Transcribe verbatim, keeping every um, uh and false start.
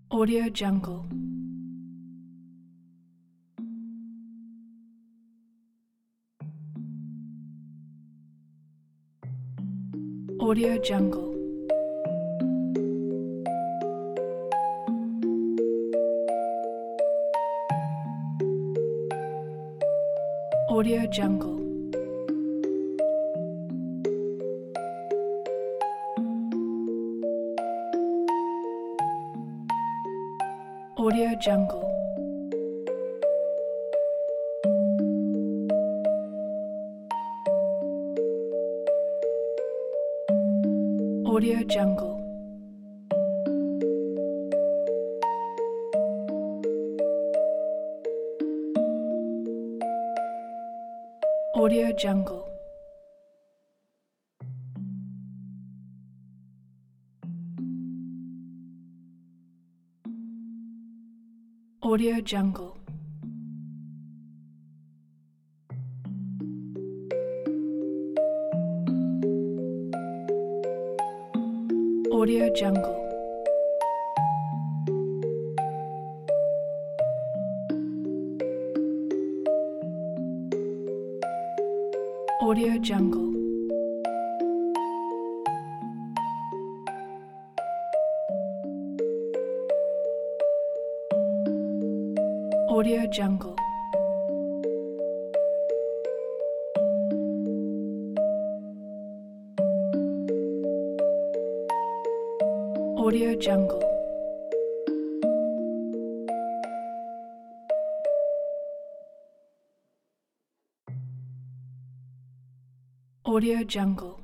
Audio Jungle. Audio Jungle. Audio Jungle. Audio Jungle. Audio Jungle. Audio Jungle. Audio Jungle. Audio Jungle. Audio Jungle. Audio Jungle. Audio Jungle. Audio Jungle.